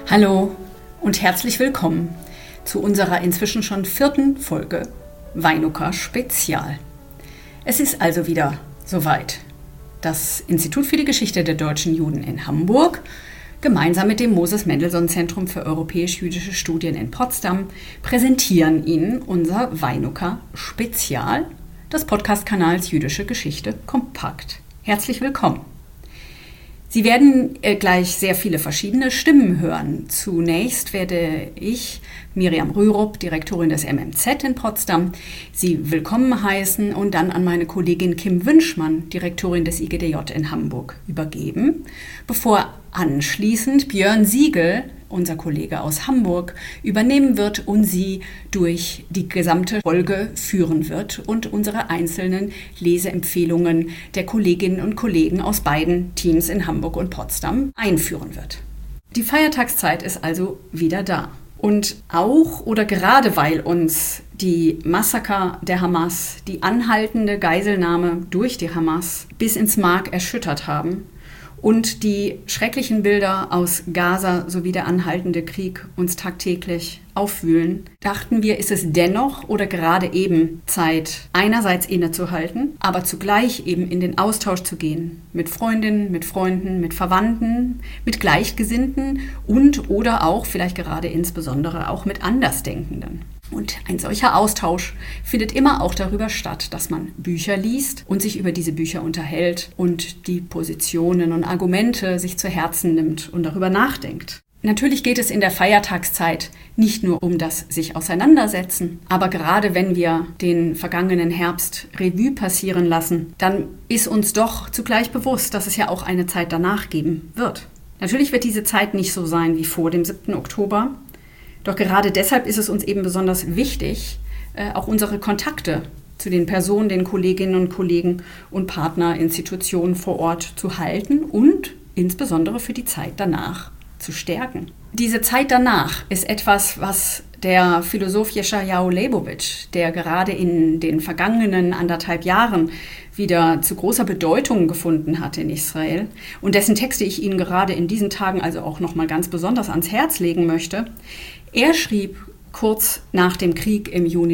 Hallo und herzlich willkommen zu unserer inzwischen schon 4. Folge Weinuka Spezial. Es ist also wieder soweit. Das Institut für die Geschichte der deutschen Juden in Hamburg gemeinsam mit dem Moses-Mendelssohn-Zentrum für europäisch-jüdische Studien in Potsdam präsentieren Ihnen unser Weinuka Spezial des Podcast-Kanals Jüdische Geschichte kompakt. Herzlich willkommen. Sie werden gleich sehr viele verschiedene Stimmen hören. Zunächst werde ich, Miriam Rürup, Direktorin des MMZ in Potsdam, Sie willkommen heißen und dann an meine Kollegin Kim Wünschmann, Direktorin des IGDJ in Hamburg, übergeben, bevor anschließend Björn Siegel, unser Kollege aus Hamburg, übernehmen wird und Sie durch die gesamte Folge führen wird und unsere einzelnen Leseempfehlungen der Kolleginnen und Kollegen aus beiden Teams in Hamburg und Potsdam einführen wird. Die Feiertagszeit ist also wieder da. Und auch oder gerade weil uns die Massaker der Hamas, die anhaltende Geiselnahme durch die Hamas bis ins Mark erschüttert haben, und die schrecklichen Bilder aus Gaza sowie der anhaltende Krieg uns tagtäglich aufwühlen, dachten wir, ist es dennoch oder gerade eben Zeit, einerseits innezuhalten, aber zugleich eben in den Austausch zu gehen mit Freundinnen, mit Freunden, mit Verwandten, mit Gleichgesinnten und oder auch, vielleicht gerade insbesondere auch mit Andersdenkenden. Und ein solcher Austausch findet immer auch darüber statt, dass man Bücher liest und sich über diese Bücher unterhält und die Positionen und Argumente sich zu Herzen nimmt und darüber nachdenkt. Natürlich geht es in der Feiertagszeit nicht nur um das sich auseinandersetzen, aber gerade wenn wir den vergangenen Herbst Revue passieren lassen, dann ist uns doch zugleich bewusst, dass es ja auch eine Zeit danach geben wird. Natürlich wird diese Zeit nicht so sein wie vor dem 7. Oktober. Doch gerade deshalb ist es uns eben besonders wichtig, auch unsere Kontakte zu den Personen, den Kolleginnen und Kollegen und Partnerinstitutionen vor Ort zu halten und insbesondere für die Zeit danach zu stärken. Diese Zeit danach ist etwas, was der Philosoph Yeshayahu Leibowitsch, der gerade in den vergangenen 1,5 Jahren wieder zu großer Bedeutung gefunden hat in Israel und dessen Texte ich Ihnen gerade in diesen Tagen also auch nochmal ganz besonders ans Herz legen möchte. Er schrieb kurz nach dem Krieg im Juni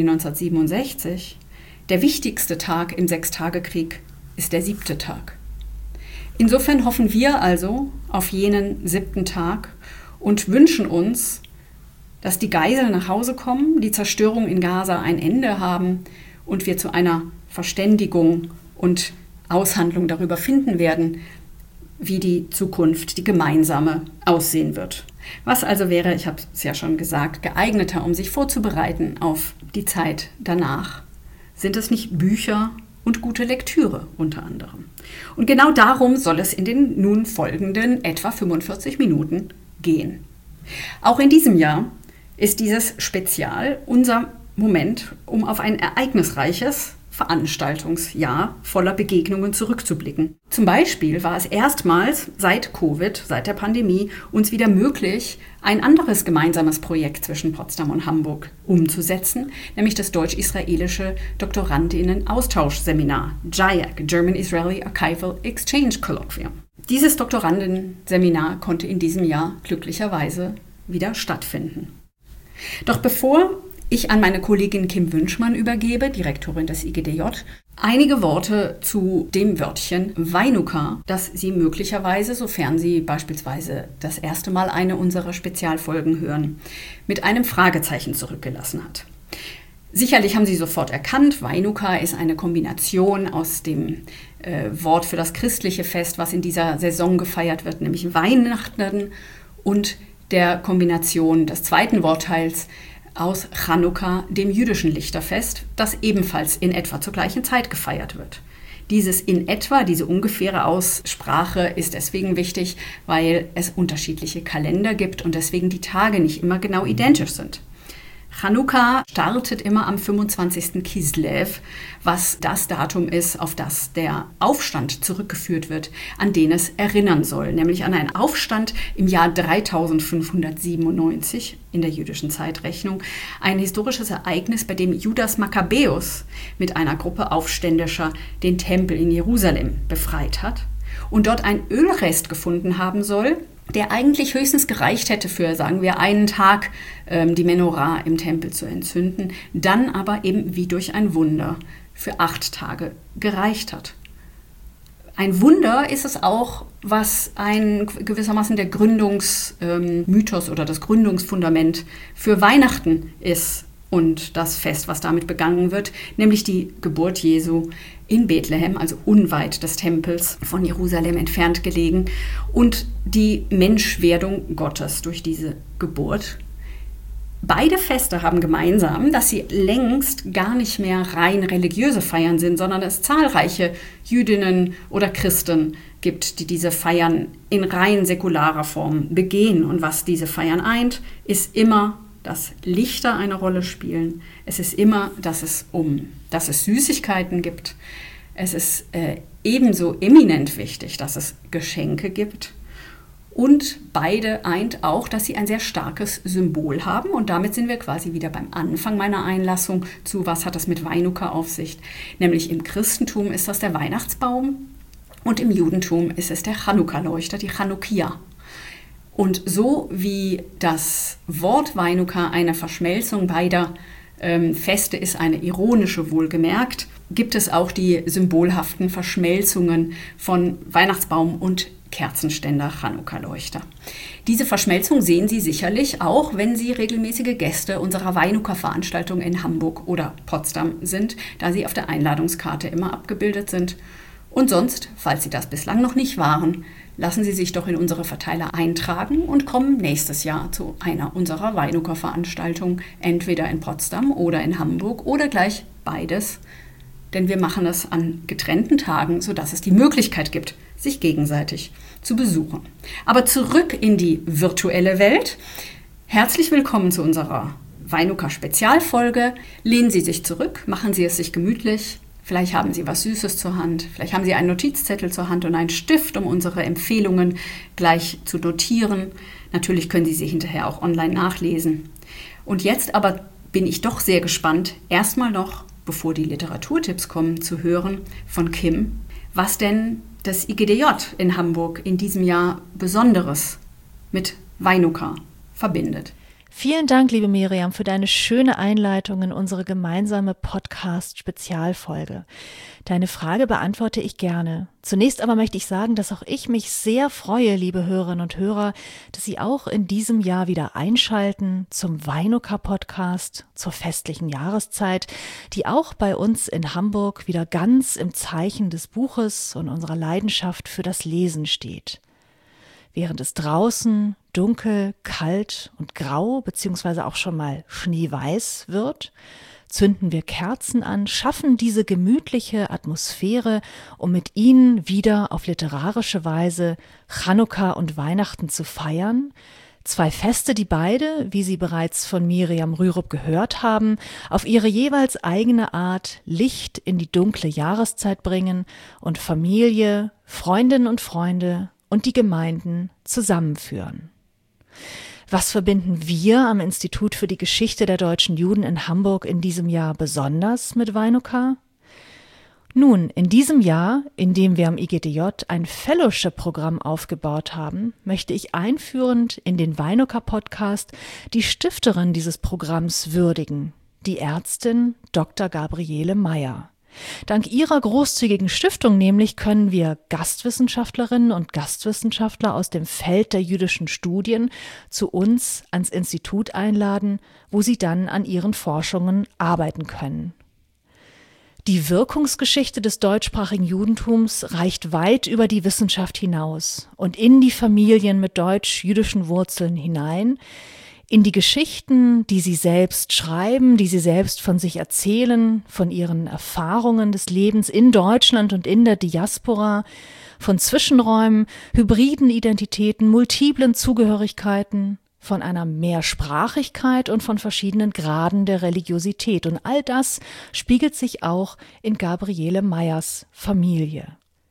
1967, der wichtigste Tag im Sechstagekrieg ist der 7. Tag. Insofern hoffen wir also auf jenen 7. Tag und wünschen uns, dass die Geiseln nach Hause kommen, die Zerstörung in Gaza ein Ende haben und wir zu einer Verständigung und Aushandlung darüber finden werden, wie die Zukunft, die gemeinsame, aussehen wird. Was also wäre, ich habe es ja schon gesagt, geeigneter, um sich vorzubereiten auf die Zeit danach? Sind es nicht Bücher und gute Lektüre unter anderem? Und genau darum soll es in den nun folgenden etwa 45 Minuten gehen. Auch in diesem Jahr ist dieses Spezial unser Moment, um auf ein ereignisreiches Veranstaltungsjahr voller Begegnungen zurückzublicken. Zum Beispiel war es erstmals seit Covid, seit der Pandemie, uns wieder möglich, ein anderes gemeinsames Projekt zwischen Potsdam und Hamburg umzusetzen, nämlich das deutsch-israelische Doktorandinnen-Austauschseminar, GIAC, German-Israeli Archival Exchange Colloquium. Dieses Doktorandenseminar konnte in diesem Jahr glücklicherweise wieder stattfinden. Doch bevor ich an meine Kollegin Kim Wünschmann übergebe, Direktorin des IGDJ, einige Worte zu dem Wörtchen Weinuka, das Sie möglicherweise, sofern Sie beispielsweise das erste Mal eine unserer Spezialfolgen hören, mit einem Fragezeichen zurückgelassen hat. Sicherlich haben Sie sofort erkannt, Weinuka ist eine Kombination aus dem Wort für das christliche Fest, was in dieser Saison gefeiert wird, nämlich Weihnachten, und der Kombination des zweiten Wortteils aus Chanukka, dem jüdischen Lichterfest, das ebenfalls in etwa zur gleichen Zeit gefeiert wird. Dieses in etwa, diese ungefähre Aussprache ist deswegen wichtig, weil es unterschiedliche Kalender gibt und deswegen die Tage nicht immer genau identisch sind. Chanukka startet immer am 25. Kislev, was das Datum ist, auf das der Aufstand zurückgeführt wird, an den es erinnern soll, nämlich an einen Aufstand im Jahr 3597 in der jüdischen Zeitrechnung, ein historisches Ereignis, bei dem Judas Makkabäus mit einer Gruppe Aufständischer den Tempel in Jerusalem befreit hat und dort ein Ölrest gefunden haben soll, der eigentlich höchstens gereicht hätte für, sagen wir, einen Tag die Menorah im Tempel zu entzünden, dann aber eben wie durch ein Wunder für 8 Tage gereicht hat. Ein Wunder ist es auch, was gewissermaßen der Gründungsmythos oder das Gründungsfundament für Weihnachten ist und das Fest, was damit begangen wird, nämlich die Geburt Jesu in Bethlehem, also unweit des Tempels, von Jerusalem entfernt gelegen, und die Menschwerdung Gottes durch diese Geburt. Beide Feste haben gemeinsam, dass sie längst gar nicht mehr rein religiöse Feiern sind, sondern es zahlreiche Jüdinnen oder Christen gibt, die diese Feiern in rein säkularer Form begehen. Und was diese Feiern eint, ist immer, dass Lichter eine Rolle spielen. Es ist immer, dass es Süßigkeiten gibt. Es ist ebenso eminent wichtig, dass es Geschenke gibt. Und beide eint auch, dass sie ein sehr starkes Symbol haben. Und damit sind wir quasi wieder beim Anfang meiner Einlassung zu, was hat das mit Weinuka auf sich. Nämlich im Christentum ist das der Weihnachtsbaum und im Judentum ist es der Chanukka-Leuchter, die Chanukia. Und so wie das Wort Weinuka eine Verschmelzung beider Feste ist, eine ironische wohlgemerkt, gibt es auch die symbolhaften Verschmelzungen von Weihnachtsbaum und Kerzenständer, Chanukka-Leuchter. Diese Verschmelzung sehen Sie sicherlich auch, wenn Sie regelmäßige Gäste unserer Weinuka-Veranstaltung in Hamburg oder Potsdam sind, da sie auf der Einladungskarte immer abgebildet sind. Und sonst, falls Sie das bislang noch nicht waren, lassen Sie sich doch in unsere Verteiler eintragen und kommen nächstes Jahr zu einer unserer Weinuka-Veranstaltungen, entweder in Potsdam oder in Hamburg oder gleich beides. Denn wir machen es an getrennten Tagen, sodass es die Möglichkeit gibt, sich gegenseitig zu besuchen. Aber zurück in die virtuelle Welt. Herzlich willkommen zu unserer Weinuka-Spezialfolge. Lehnen Sie sich zurück, machen Sie es sich gemütlich. Vielleicht haben Sie was Süßes zur Hand, vielleicht haben Sie einen Notizzettel zur Hand und einen Stift, um unsere Empfehlungen gleich zu notieren. Natürlich können Sie sie hinterher auch online nachlesen. Und jetzt aber bin ich doch sehr gespannt, erstmal noch, bevor die Literaturtipps kommen, zu hören von Kim, was denn das IGDJ in Hamburg in diesem Jahr Besonderes mit Weinuka verbindet. Vielen Dank, liebe Miriam, für deine schöne Einleitung in unsere gemeinsame Podcast-Spezialfolge. Deine Frage beantworte ich gerne. Zunächst aber möchte ich sagen, dass auch ich mich sehr freue, liebe Hörerinnen und Hörer, dass Sie auch in diesem Jahr wieder einschalten zum Weinuka-Podcast zur festlichen Jahreszeit, die auch bei uns in Hamburg wieder ganz im Zeichen des Buches und unserer Leidenschaft für das Lesen steht. Während es draußen dunkel, kalt und grau bzw. auch schon mal schneeweiß wird, zünden wir Kerzen an, schaffen diese gemütliche Atmosphäre, um mit ihnen wieder auf literarische Weise Chanukka und Weihnachten zu feiern. 2 Feste, die beide, wie Sie bereits von Miriam Rürup gehört haben, auf ihre jeweils eigene Art Licht in die dunkle Jahreszeit bringen und Familie, Freundinnen und Freunde und die Gemeinden zusammenführen. Was verbinden wir am Institut für die Geschichte der deutschen Juden in Hamburg in diesem Jahr besonders mit Weinuka? Nun, in diesem Jahr, in dem wir am IGDJ ein Fellowship-Programm aufgebaut haben, möchte ich einführend in den Weinuka-Podcast die Stifterin dieses Programms würdigen, die Ärztin Dr. Gabriele Meyer. Dank ihrer großzügigen Stiftung nämlich können wir Gastwissenschaftlerinnen und Gastwissenschaftler aus dem Feld der jüdischen Studien zu uns ans Institut einladen, wo sie dann an ihren Forschungen arbeiten können. Die Wirkungsgeschichte des deutschsprachigen Judentums reicht weit über die Wissenschaft hinaus und in die Familien mit deutsch-jüdischen Wurzeln hinein, in die Geschichten, die sie selbst schreiben, die sie selbst von sich erzählen, von ihren Erfahrungen des Lebens in Deutschland und in der Diaspora, von Zwischenräumen, hybriden Identitäten, multiplen Zugehörigkeiten, von einer Mehrsprachigkeit und von verschiedenen Graden der Religiosität. Und all das spiegelt sich auch in Gabriele Meyers Familie.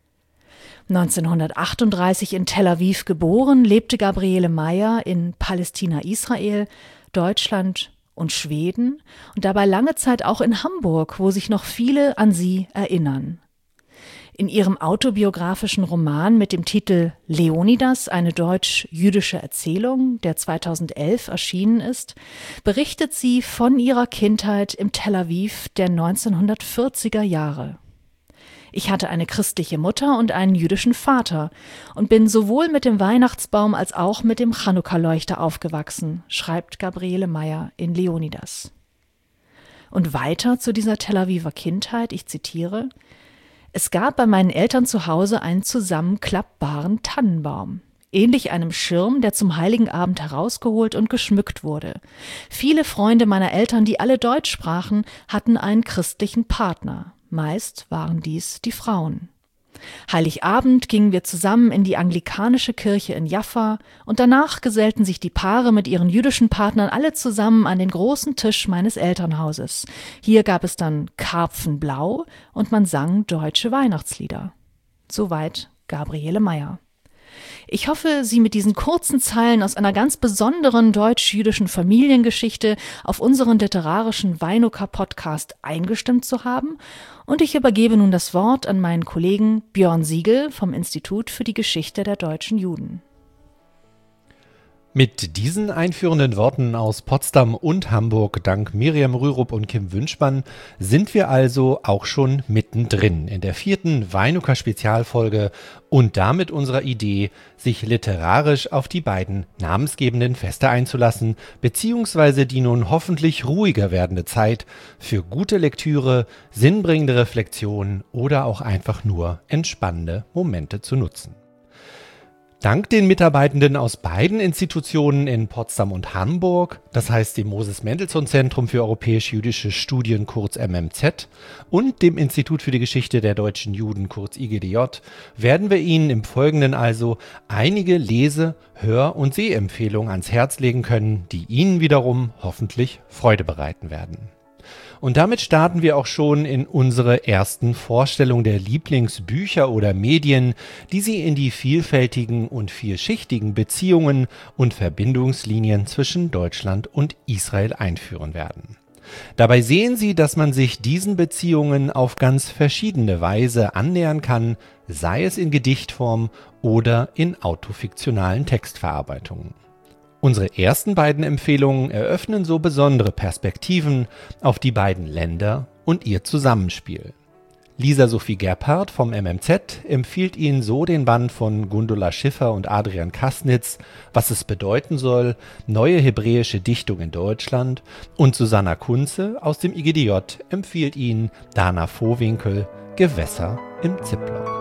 1938 in Tel Aviv geboren, lebte Gabriele Meyer in Palästina, Israel, Deutschland und Schweden und dabei lange Zeit auch in Hamburg, wo sich noch viele an sie erinnern. In ihrem autobiografischen Roman mit dem Titel Leonidas, eine deutsch-jüdische Erzählung, der 2011 erschienen ist, berichtet sie von ihrer Kindheit im Tel Aviv der 1940er Jahre. Ich hatte eine christliche Mutter und einen jüdischen Vater und bin sowohl mit dem Weihnachtsbaum als auch mit dem Chanukka-Leuchter aufgewachsen, schreibt Gabriele Meyer in Leonidas. Und weiter zu dieser Tel Aviver Kindheit, ich zitiere: Es gab bei meinen Eltern zu Hause einen zusammenklappbaren Tannenbaum, ähnlich einem Schirm, der zum Heiligen Abend herausgeholt und geschmückt wurde. Viele Freunde meiner Eltern, die alle Deutsch sprachen, hatten einen christlichen Partner. Meist waren dies die Frauen. Heiligabend gingen wir zusammen in die anglikanische Kirche in Jaffa und danach gesellten sich die Paare mit ihren jüdischen Partnern alle zusammen an den großen Tisch meines Elternhauses. Hier gab es dann Karpfenblau und man sang deutsche Weihnachtslieder. Soweit Gabriele Meyer. Ich hoffe, Sie mit diesen kurzen Zeilen aus einer ganz besonderen deutsch-jüdischen Familiengeschichte auf unseren literarischen Weinuka-Podcast eingestimmt zu haben, und ich übergebe nun das Wort an meinen Kollegen Björn Siegel vom Institut für die Geschichte der deutschen Juden. Mit diesen einführenden Worten aus Potsdam und Hamburg, dank Miriam Rürup und Kim Wünschmann, sind wir also auch schon mittendrin in der 4. Weinuka-Spezialfolge und damit unserer Idee, sich literarisch auf die beiden namensgebenden Feste einzulassen, beziehungsweise die nun hoffentlich ruhiger werdende Zeit für gute Lektüre, sinnbringende Reflexion oder auch einfach nur entspannende Momente zu nutzen. Dank den Mitarbeitenden aus beiden Institutionen in Potsdam und Hamburg, das heißt dem Moses-Mendelssohn-Zentrum für europäisch-jüdische Studien kurz MMZ und dem Institut für die Geschichte der deutschen Juden kurz IGDJ, werden wir Ihnen im Folgenden also einige Lese-, Hör- und Sehempfehlungen ans Herz legen können, die Ihnen wiederum hoffentlich Freude bereiten werden. Und damit starten wir auch schon in unsere ersten Vorstellung der Lieblingsbücher oder Medien, die Sie in die vielfältigen und vielschichtigen Beziehungen und Verbindungslinien zwischen Deutschland und Israel einführen werden. Dabei sehen Sie, dass man sich diesen Beziehungen auf ganz verschiedene Weise annähern kann, sei es in Gedichtform oder in autofiktionalen Textverarbeitungen. Unsere ersten beiden Empfehlungen eröffnen so besondere Perspektiven auf die beiden Länder und ihr Zusammenspiel. Lisa Sophie Gebhardt vom MMZ empfiehlt Ihnen so den Band von Gundula Schiffer und Adrian Kasnitz, Was es bedeuten soll, neue hebräische Dichtung in Deutschland, und Susanna Kunze aus dem IGDJ empfiehlt Ihnen Dana Vohwinkel, Gewässer im Ziplock.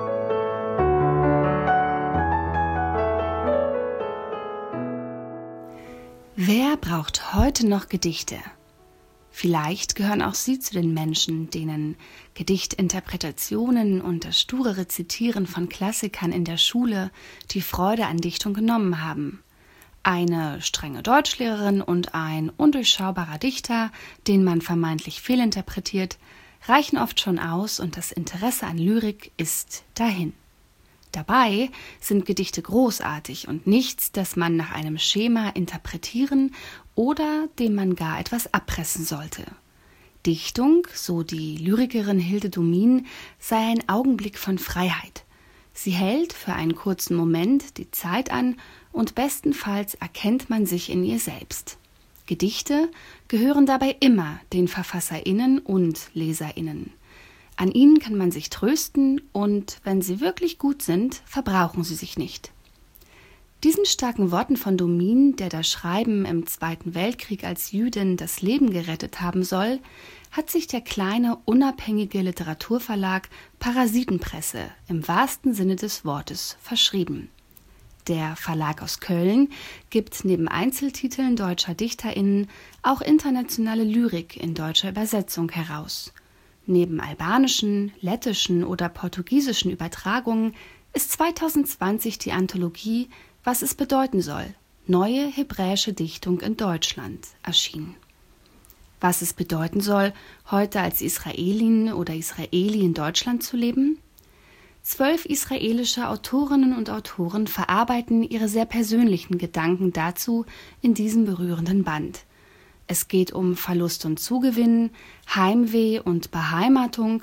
Wer braucht heute noch Gedichte? Vielleicht gehören auch Sie zu den Menschen, denen Gedichtinterpretationen und das sture Rezitieren von Klassikern in der Schule die Freude an Dichtung genommen haben. Eine strenge Deutschlehrerin und ein undurchschaubarer Dichter, den man vermeintlich fehlinterpretiert, reichen oft schon aus und das Interesse an Lyrik ist dahin. Dabei sind Gedichte großartig und nichts, das man nach einem Schema interpretieren oder dem man gar etwas abpressen sollte. Dichtung, so die Lyrikerin Hilde Domin, sei ein Augenblick von Freiheit. Sie hält für einen kurzen Moment die Zeit an und bestenfalls erkennt man sich in ihr selbst. Gedichte gehören dabei immer den VerfasserInnen und LeserInnen. An ihnen kann man sich trösten und, wenn sie wirklich gut sind, verbrauchen sie sich nicht. Diesen starken Worten von Domin, der das Schreiben im Zweiten Weltkrieg als Jüdin das Leben gerettet haben soll, hat sich der kleine, unabhängige Literaturverlag Parasitenpresse im wahrsten Sinne des Wortes verschrieben. Der Verlag aus Köln gibt neben Einzeltiteln deutscher DichterInnen auch internationale Lyrik in deutscher Übersetzung heraus. Neben albanischen, lettischen oder portugiesischen Übertragungen ist 2020 die Anthologie Was es bedeuten soll, neue hebräische Dichtung in Deutschland erschienen. Was es bedeuten soll, heute als Israelin oder Israeli in Deutschland zu leben? 12 israelische Autorinnen und Autoren verarbeiten ihre sehr persönlichen Gedanken dazu in diesem berührenden Band. Es geht um Verlust und Zugewinn, Heimweh und Beheimatung,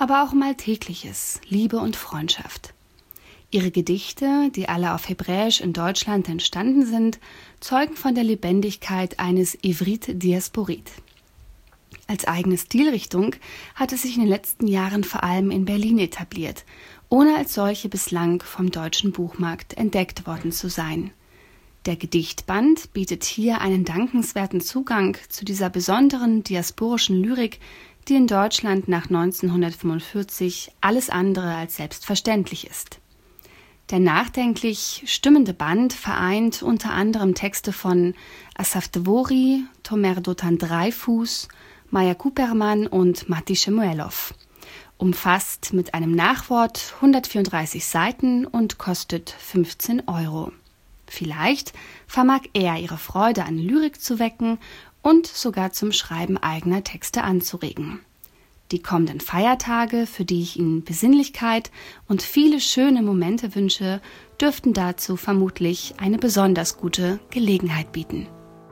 aber auch um Alltägliches, Liebe und Freundschaft. Ihre Gedichte, die alle auf Hebräisch in Deutschland entstanden sind, zeugen von der Lebendigkeit eines Ivrit Diasporit. Als eigene Stilrichtung hat es sich in den letzten Jahren vor allem in Berlin etabliert, ohne als solche bislang vom deutschen Buchmarkt entdeckt worden zu sein. Der Gedichtband bietet hier einen dankenswerten Zugang zu dieser besonderen diasporischen Lyrik, die in Deutschland nach 1945 alles andere als selbstverständlich ist. Der nachdenklich stimmende Band vereint unter anderem Texte von Asaf Dvori, Tomer Dotan Dreyfus, Maya Kuperman und Matti Shemuelov. Umfasst mit einem Nachwort 134 Seiten und kostet 15 €. Vielleicht vermag er ihre Freude an Lyrik zu wecken und sogar zum Schreiben eigener Texte anzuregen. Die kommenden Feiertage, für die ich Ihnen Besinnlichkeit und viele schöne Momente wünsche, dürften dazu vermutlich eine besonders gute Gelegenheit bieten.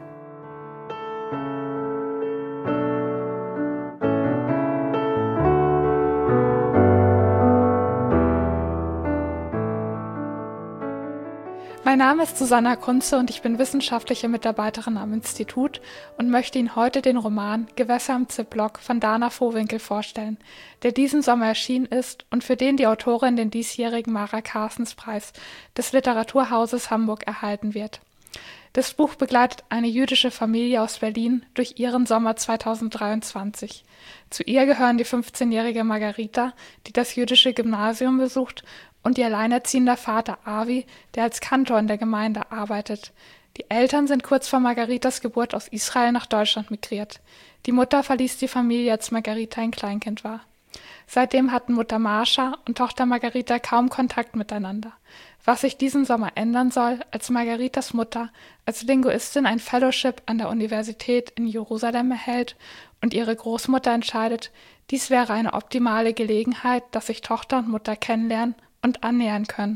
Mein Name ist Susanna Kunze und ich bin wissenschaftliche Mitarbeiterin am Institut und möchte Ihnen heute den Roman Gewässer im Ziplock von Dana Vohwinkel vorstellen, der diesen Sommer erschienen ist und für den die Autorin den diesjährigen Mara-Carstens-Preis des Literaturhauses Hamburg erhalten wird. Das Buch begleitet eine jüdische Familie aus Berlin durch ihren Sommer 2023. Zu ihr gehören die 15-jährige Margarita, die das jüdische Gymnasium besucht, und ihr alleinerziehender Vater Avi, der als Kantor in der Gemeinde arbeitet. Die Eltern sind kurz vor Margaritas Geburt aus Israel nach Deutschland migriert. Die Mutter verließ die Familie, als Margarita ein Kleinkind war. Seitdem hatten Mutter Marsha und Tochter Margarita kaum Kontakt miteinander. Was sich diesen Sommer ändern soll, als Margaritas Mutter als Linguistin ein Fellowship an der Universität in Jerusalem erhält und ihre Großmutter entscheidet, dies wäre eine optimale Gelegenheit, dass sich Tochter und Mutter kennenlernen und annähern können.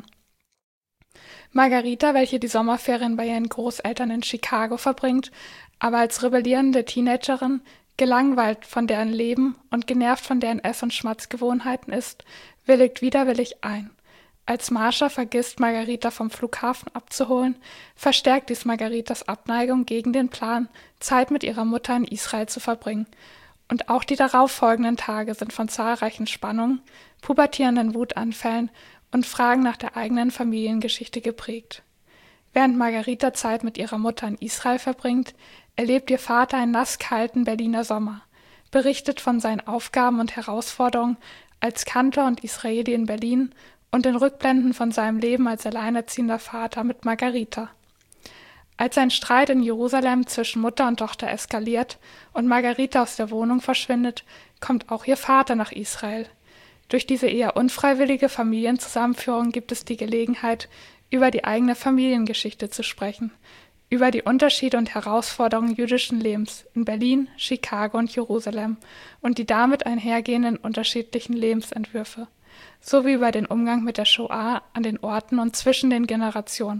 Margarita, welche die Sommerferien bei ihren Großeltern in Chicago verbringt, aber als rebellierende Teenagerin, gelangweilt von deren Leben und genervt von deren Ess- und Schmatzgewohnheiten ist, willigt widerwillig ein. Als Marsha vergisst, Margarita vom Flughafen abzuholen, verstärkt dies Margaritas Abneigung gegen den Plan, Zeit mit ihrer Mutter in Israel zu verbringen. Und auch die darauffolgenden Tage sind von zahlreichen Spannungen, pubertierenden Wutanfällen und Fragen nach der eigenen Familiengeschichte geprägt. Während Margarita Zeit mit ihrer Mutter in Israel verbringt, erlebt ihr Vater einen nasskalten Berliner Sommer, berichtet von seinen Aufgaben und Herausforderungen als Kantor und Israeli in Berlin und in Rückblenden von seinem Leben als alleinerziehender Vater mit Margarita. Als ein Streit in Jerusalem zwischen Mutter und Tochter eskaliert und Margarita aus der Wohnung verschwindet, kommt auch ihr Vater nach Israel. Durch diese eher unfreiwillige Familienzusammenführung gibt es die Gelegenheit, über die eigene Familiengeschichte zu sprechen, über die Unterschiede und Herausforderungen jüdischen Lebens in Berlin, Chicago und Jerusalem und die damit einhergehenden unterschiedlichen Lebensentwürfe, sowie über den Umgang mit der Shoah an den Orten und zwischen den Generationen.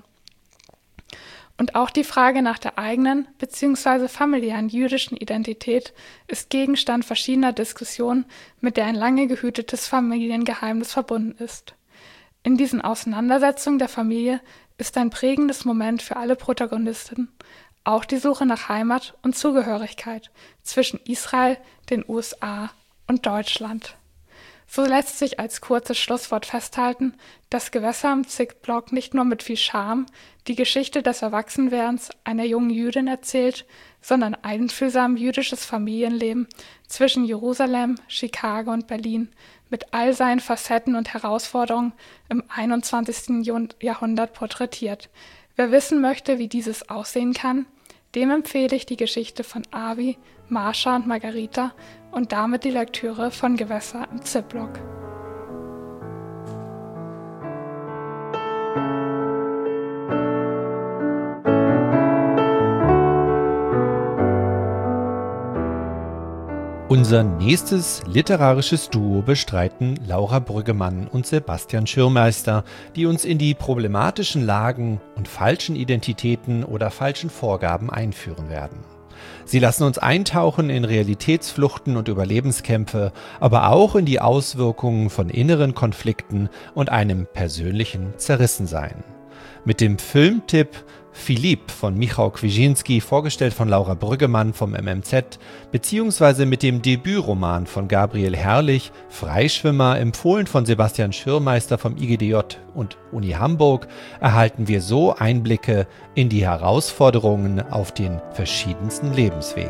Und auch die Frage nach der eigenen bzw. familiären jüdischen Identität ist Gegenstand verschiedener Diskussionen, mit der ein lange gehütetes Familiengeheimnis verbunden ist. In diesen Auseinandersetzungen der Familie ist ein prägendes Moment für alle Protagonisten auch die Suche nach Heimat und Zugehörigkeit zwischen Israel, den USA und Deutschland. So lässt sich als kurzes Schlusswort festhalten, dass Gewässer im Ziplock nicht nur mit viel Charme die Geschichte des Erwachsenwerdens einer jungen Jüdin erzählt, sondern einfühlsam jüdisches Familienleben zwischen Jerusalem, Chicago und Berlin mit all seinen Facetten und Herausforderungen im 21. Jahrhundert porträtiert. Wer wissen möchte, wie dieses aussehen kann, dem empfehle ich die Geschichte von Avi, Marsha und Margarita und damit die Lektüre von Gewässer im Ziplock. Unser nächstes literarisches Duo bestreiten Laura Brüggemann und Sebastian Schirmeister, die uns in die problematischen Lagen und falschen Identitäten oder falschen Vorgaben einführen werden. Sie lassen uns eintauchen in Realitätsfluchten und Überlebenskämpfe, aber auch in die Auswirkungen von inneren Konflikten und einem persönlichen Zerrissensein. Mit dem Filmtipp Philippe von Michał Kwiesinski, vorgestellt von Laura Brüggemann vom MMZ, beziehungsweise mit dem Debütroman von Gabriel Herrlich, Freischwimmer, empfohlen von Sebastian Schirmeister vom IGDJ und Uni Hamburg, erhalten wir so Einblicke in die Herausforderungen auf den verschiedensten Lebenswegen.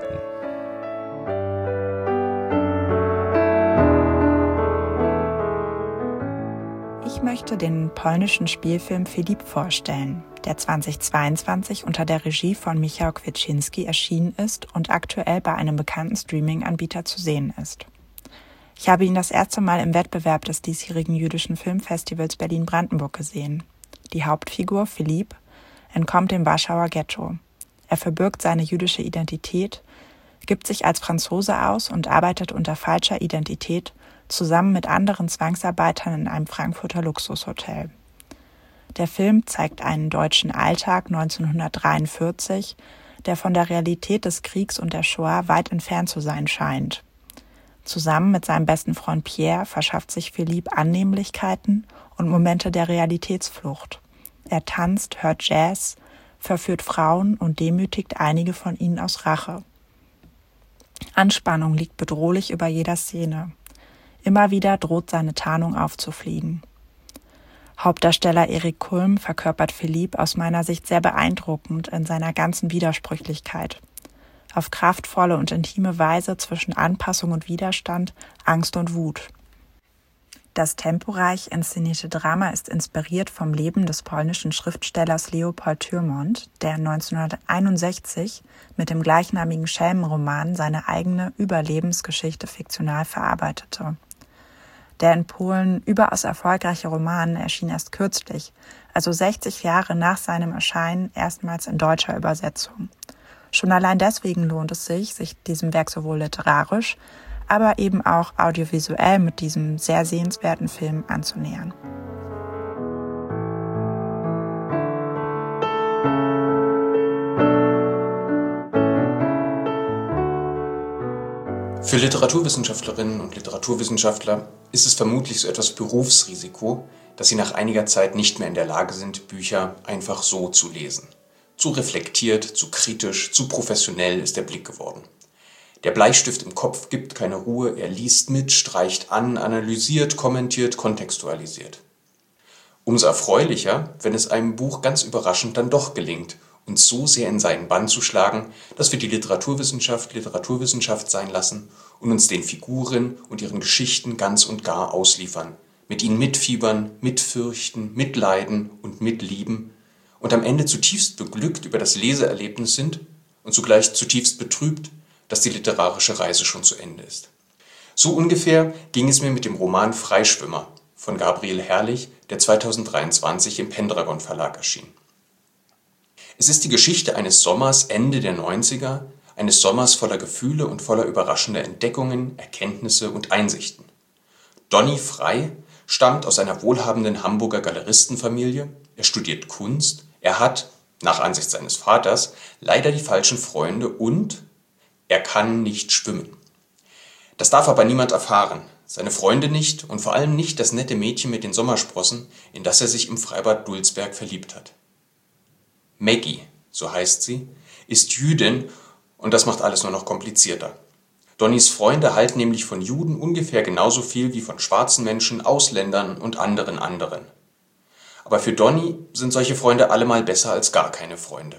Ich möchte den polnischen Spielfilm Philippe vorstellen, der 2022 unter der Regie von Michał Kwiesinski erschienen ist und aktuell bei einem bekannten Streaming-Anbieter zu sehen ist. Ich habe ihn das erste Mal im Wettbewerb des diesjährigen jüdischen Filmfestivals Berlin-Brandenburg gesehen. Die Hauptfigur, Philippe, entkommt dem Warschauer Ghetto. Er verbirgt seine jüdische Identität, gibt sich als Franzose aus und arbeitet unter falscher Identität zusammen mit anderen Zwangsarbeitern in einem Frankfurter Luxushotel. Der Film zeigt einen deutschen Alltag 1943, der von der Realität des Kriegs und der Shoah weit entfernt zu sein scheint. Zusammen mit seinem besten Freund Pierre verschafft sich Philippe Annehmlichkeiten und Momente der Realitätsflucht. Er tanzt, hört Jazz, verführt Frauen und demütigt einige von ihnen aus Rache. Anspannung liegt bedrohlich über jeder Szene. Immer wieder droht seine Tarnung aufzufliegen. Hauptdarsteller Erik Kulm verkörpert Philippe aus meiner Sicht sehr beeindruckend in seiner ganzen Widersprüchlichkeit. Auf kraftvolle und intime Weise zwischen Anpassung und Widerstand, Angst und Wut. Das temporeich inszenierte Drama ist inspiriert vom Leben des polnischen Schriftstellers Leopold Tyrmont, der 1961 mit dem gleichnamigen Schelmenroman seine eigene Überlebensgeschichte fiktional verarbeitete. Der in Polen überaus erfolgreiche Roman erschien erst kürzlich, also 60 Jahre nach seinem Erscheinen, erstmals in deutscher Übersetzung. Schon allein deswegen lohnt es sich diesem Werk sowohl literarisch, aber eben auch audiovisuell mit diesem sehr sehenswerten Film anzunähern. Für Literaturwissenschaftlerinnen und Literaturwissenschaftler ist es vermutlich so etwas Berufsrisiko, dass sie nach einiger Zeit nicht mehr in der Lage sind, Bücher einfach so zu lesen. Zu reflektiert, zu kritisch, zu professionell ist der Blick geworden. Der Bleistift im Kopf gibt keine Ruhe, er liest mit, streicht an, analysiert, kommentiert, kontextualisiert. Umso erfreulicher, wenn es einem Buch ganz überraschend dann doch gelingt, uns so sehr in seinen Bann zu schlagen, dass wir die Literaturwissenschaft sein lassen und uns den Figuren und ihren Geschichten ganz und gar ausliefern, mit ihnen mitfiebern, mitfürchten, mitleiden und mitlieben und am Ende zutiefst beglückt über das Leseerlebnis sind und zugleich zutiefst betrübt, dass die literarische Reise schon zu Ende ist. So ungefähr ging es mir mit dem Roman Freischwimmer von Gabriel Herrlich, der 2023 im Pendragon Verlag erschien. Es ist die Geschichte eines Sommers Ende der 90er, eines Sommers voller Gefühle und voller überraschender Entdeckungen, Erkenntnisse und Einsichten. Donny Frei stammt aus einer wohlhabenden Hamburger Galeristenfamilie, er studiert Kunst, er hat, nach Ansicht seines Vaters, leider die falschen Freunde und er kann nicht schwimmen. Das darf aber niemand erfahren, seine Freunde nicht und vor allem nicht das nette Mädchen mit den Sommersprossen, in das er sich im Freibad Dulsberg verliebt hat. Maggie, so heißt sie, ist Jüdin und das macht alles nur noch komplizierter. Donnys Freunde halten nämlich von Juden ungefähr genauso viel wie von schwarzen Menschen, Ausländern und anderen. Aber für Donny sind solche Freunde allemal besser als gar keine Freunde.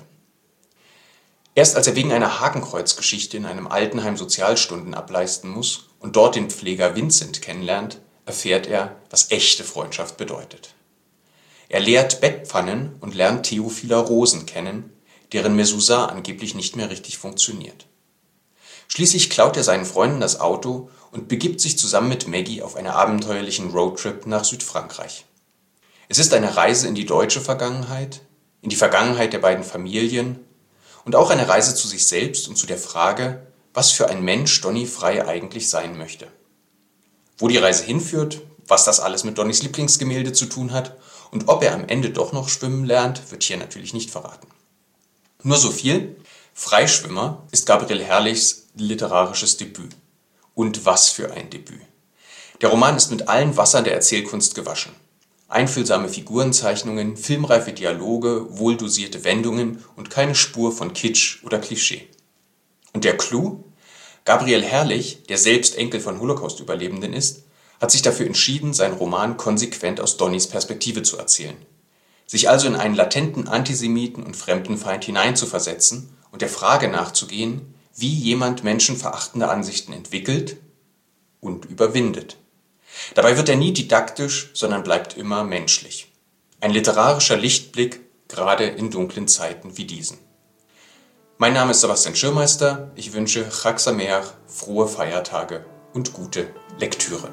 Erst als er wegen einer Hakenkreuzgeschichte in einem Altenheim Sozialstunden ableisten muss und dort den Pfleger Vincent kennenlernt, erfährt er, was echte Freundschaft bedeutet. Er lehrt Bettpfannen und lernt Theophila Rosen kennen, deren Mezuzah angeblich nicht mehr richtig funktioniert. Schließlich klaut er seinen Freunden das Auto und begibt sich zusammen mit Maggie auf einen abenteuerlichen Roadtrip nach Südfrankreich. Es ist eine Reise in die deutsche Vergangenheit, in die Vergangenheit der beiden Familien und auch eine Reise zu sich selbst und zu der Frage, was für ein Mensch Donny Frei eigentlich sein möchte. Wo die Reise hinführt, was das alles mit Donnys Lieblingsgemälde zu tun hat und ob er am Ende doch noch schwimmen lernt, wird hier natürlich nicht verraten. Nur so viel: Freischwimmer ist Gabriel Herrlichs literarisches Debüt. Und was für ein Debüt. Der Roman ist mit allen Wassern der Erzählkunst gewaschen. Einfühlsame Figurenzeichnungen, filmreife Dialoge, wohldosierte Wendungen und keine Spur von Kitsch oder Klischee. Und der Clou? Gabriel Herrlich, der selbst Enkel von Holocaust-Überlebenden ist, hat sich dafür entschieden, seinen Roman konsequent aus Donnys Perspektive zu erzählen. Sich also in einen latenten Antisemiten und Fremdenfeind hineinzuversetzen und der Frage nachzugehen, wie jemand menschenverachtende Ansichten entwickelt und überwindet. Dabei wird er nie didaktisch, sondern bleibt immer menschlich. Ein literarischer Lichtblick, gerade in dunklen Zeiten wie diesen. Mein Name ist Sebastian Schirmeister. Ich wünsche Chag Sameach, frohe Feiertage und gute Lektüre.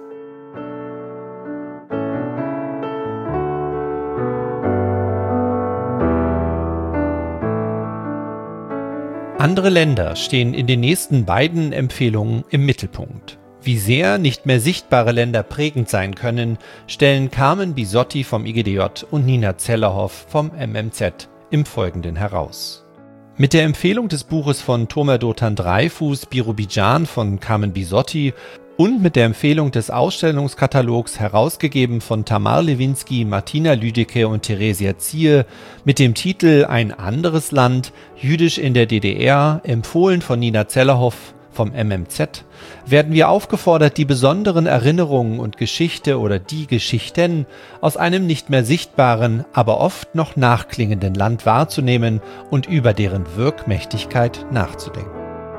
Andere Länder stehen in den nächsten beiden Empfehlungen im Mittelpunkt. Wie sehr nicht mehr sichtbare Länder prägend sein können, stellen Carmen Bisotti vom IGDJ und Nina Zellerhoff vom MMZ im Folgenden heraus. Mit der Empfehlung des Buches von Tomer Dotan Dreyfus Birobidjan von Carmen Bisotti und mit der Empfehlung des Ausstellungskatalogs, herausgegeben von Tamar Lewinsky, Martina Lüdecke und Theresia Ziehe, mit dem Titel Ein anderes Land, Jüdisch in der DDR, empfohlen von Nina Zellerhoff vom MMZ, werden wir aufgefordert, die besonderen Erinnerungen und Geschichte oder die Geschichten aus einem nicht mehr sichtbaren, aber oft noch nachklingenden Land wahrzunehmen und über deren Wirkmächtigkeit nachzudenken.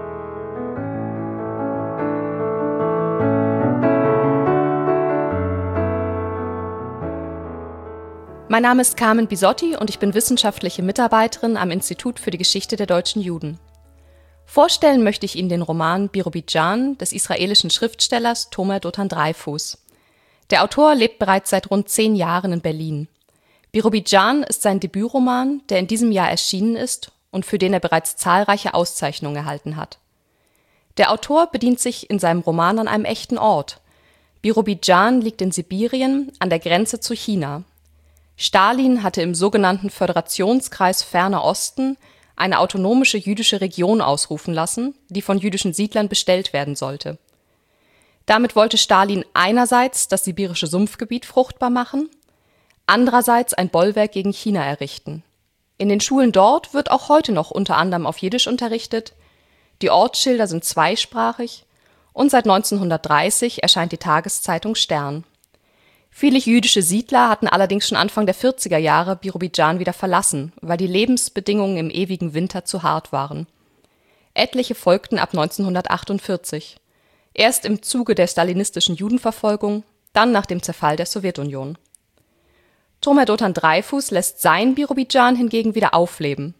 Mein Name ist Carmen Bisotti und ich bin wissenschaftliche Mitarbeiterin am Institut für die Geschichte der deutschen Juden. Vorstellen möchte ich Ihnen den Roman Birobidjan des israelischen Schriftstellers Tomer Dotan Dreyfus. Der Autor lebt bereits seit rund 10 Jahren in Berlin. Birobidjan ist sein Debütroman, der in diesem Jahr erschienen ist und für den er bereits zahlreiche Auszeichnungen erhalten hat. Der Autor bedient sich in seinem Roman an einem echten Ort. Birobidjan liegt in Sibirien an der Grenze zu China. Stalin hatte im sogenannten Föderationskreis Ferner Osten eine autonomische jüdische Region ausrufen lassen, die von jüdischen Siedlern bestellt werden sollte. Damit wollte Stalin einerseits das sibirische Sumpfgebiet fruchtbar machen, andererseits ein Bollwerk gegen China errichten. In den Schulen dort wird auch heute noch unter anderem auf Jiddisch unterrichtet, die Ortsschilder sind zweisprachig und seit 1930 erscheint die Tageszeitung Stern. Viele jüdische Siedler hatten allerdings schon Anfang der 40er Jahre Birobidjan wieder verlassen, weil die Lebensbedingungen im ewigen Winter zu hart waren. Etliche folgten ab 1948. Erst im Zuge der stalinistischen Judenverfolgung, dann nach dem Zerfall der Sowjetunion. Tomer Dotan Dreyfus lässt sein Birobidjan hingegen wieder aufleben.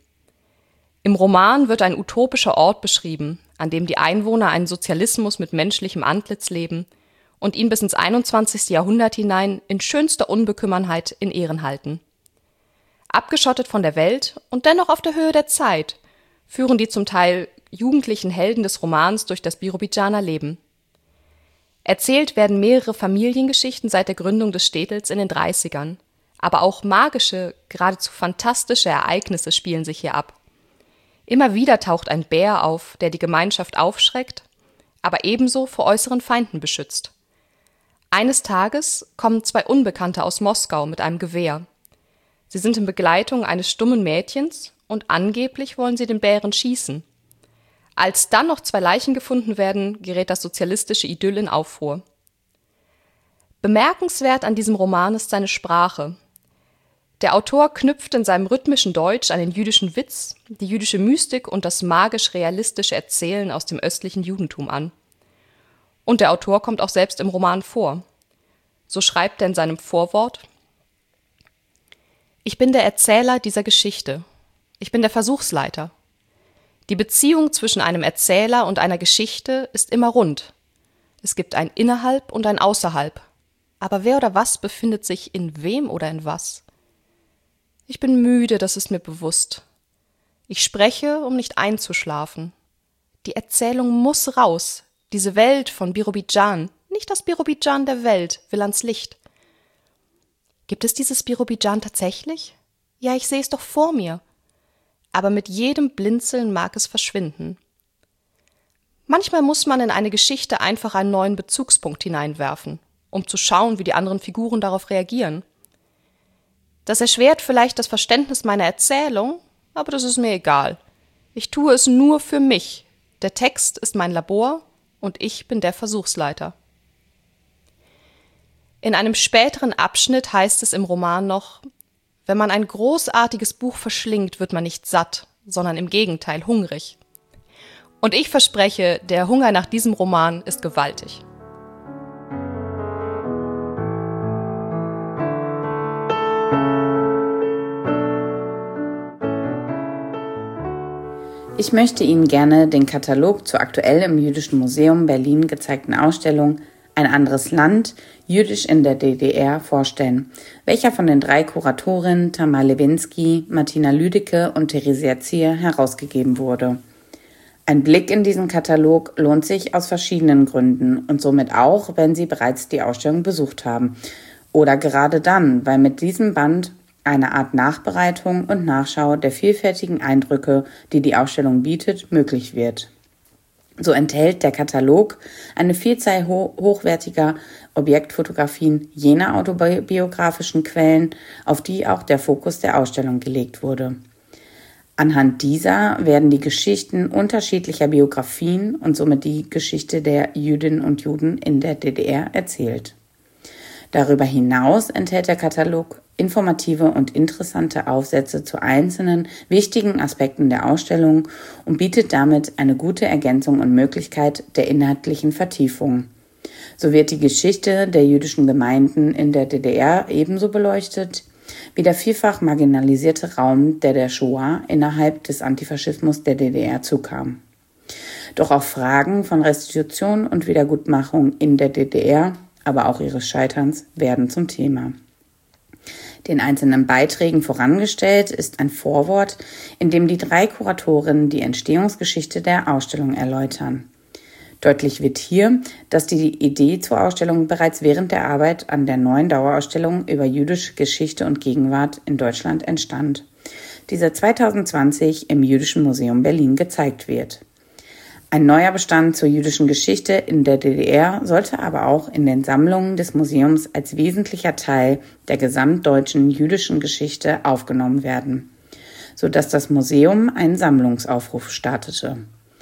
Im Roman wird ein utopischer Ort beschrieben, an dem die Einwohner einen Sozialismus mit menschlichem Antlitz leben und ihn bis ins 21. Jahrhundert hinein in schönster Unbekümmernheit in Ehren halten. Abgeschottet von der Welt und dennoch auf der Höhe der Zeit führen die zum Teil jugendlichen Helden des Romans durch das Birobidjaner Leben. Erzählt werden mehrere Familiengeschichten seit der Gründung des Städtels in den 30ern, aber auch magische, geradezu fantastische Ereignisse spielen sich hier ab. Immer wieder taucht ein Bär auf, der die Gemeinschaft aufschreckt, aber ebenso vor äußeren Feinden beschützt. Eines Tages kommen 2 Unbekannte aus Moskau mit einem Gewehr. Sie sind in Begleitung eines stummen Mädchens und angeblich wollen sie den Bären schießen. Als dann noch 2 Leichen gefunden werden, gerät das sozialistische Idyll in Aufruhr. Bemerkenswert an diesem Roman ist seine Sprache. Der Autor knüpft in seinem rhythmischen Deutsch an den jüdischen Witz, die jüdische Mystik und das magisch-realistische Erzählen aus dem östlichen Judentum an. Und der Autor kommt auch selbst im Roman vor. So schreibt er in seinem Vorwort: Ich bin der Erzähler dieser Geschichte. Ich bin der Versuchsleiter. Die Beziehung zwischen einem Erzähler und einer Geschichte ist immer rund. Es gibt ein Innerhalb und ein Außerhalb. Aber wer oder was befindet sich in wem oder in was? Ich bin müde, das ist mir bewusst. Ich spreche, um nicht einzuschlafen. Die Erzählung muss raus. Diese Welt von Birobidjan, nicht das Birobidjan der Welt, will ans Licht. Gibt es dieses Birobidjan tatsächlich? Ja, ich sehe es doch vor mir. aber mit jedem Blinzeln mag es verschwinden. Manchmal muss man in eine Geschichte einfach einen neuen Bezugspunkt hineinwerfen, um zu schauen, wie die anderen Figuren darauf reagieren. Das erschwert vielleicht das Verständnis meiner Erzählung, aber das ist mir egal. Ich tue es nur für mich. Der Text ist mein Labor und ich bin der Versuchsleiter. In einem späteren Abschnitt heißt es im Roman noch: Wenn man ein großartiges Buch verschlingt, wird man nicht satt, sondern im Gegenteil hungrig. Und ich verspreche, der Hunger nach diesem Roman ist gewaltig. Ich möchte Ihnen gerne den Katalog zur aktuell im Jüdischen Museum Berlin gezeigten Ausstellung Ein anderes Land, Jüdisch in der DDR vorstellen, welcher von den 3 Kuratorinnen Tamar Lewinsky, Martina Lüdecke und Theresia Zier herausgegeben wurde. Ein Blick in diesen Katalog lohnt sich aus verschiedenen Gründen und somit auch, wenn Sie bereits die Ausstellung besucht haben. Oder gerade dann, weil mit diesem Band eine Art Nachbereitung und Nachschau der vielfältigen Eindrücke, die die Ausstellung bietet, möglich wird. So enthält der Katalog eine Vielzahl hochwertiger Objektfotografien jener autobiografischen Quellen, auf die auch der Fokus der Ausstellung gelegt wurde. Anhand dieser werden die Geschichten unterschiedlicher Biografien und somit die Geschichte der Jüdinnen und Juden in der DDR erzählt. Darüber hinaus enthält der Katalog informative und interessante Aufsätze zu einzelnen wichtigen Aspekten der Ausstellung und bietet damit eine gute Ergänzung und Möglichkeit der inhaltlichen Vertiefung. So wird die Geschichte der jüdischen Gemeinden in der DDR ebenso beleuchtet wie der vielfach marginalisierte Raum, der Shoah innerhalb des Antifaschismus der DDR zukam. Doch auch Fragen von Restitution und Wiedergutmachung in der DDR, aber auch ihres Scheiterns, werden zum Thema. Den einzelnen Beiträgen vorangestellt ist ein Vorwort, in dem die 3 Kuratorinnen die Entstehungsgeschichte der Ausstellung erläutern. Deutlich wird hier, dass die Idee zur Ausstellung bereits während der Arbeit an der neuen Dauerausstellung über jüdische Geschichte und Gegenwart in Deutschland entstand, die seit 2020 im Jüdischen Museum Berlin gezeigt wird. Ein neuer Bestand zur jüdischen Geschichte in der DDR sollte aber auch in den Sammlungen des Museums als wesentlicher Teil der gesamtdeutschen jüdischen Geschichte aufgenommen werden, sodass das Museum einen Sammlungsaufruf startete.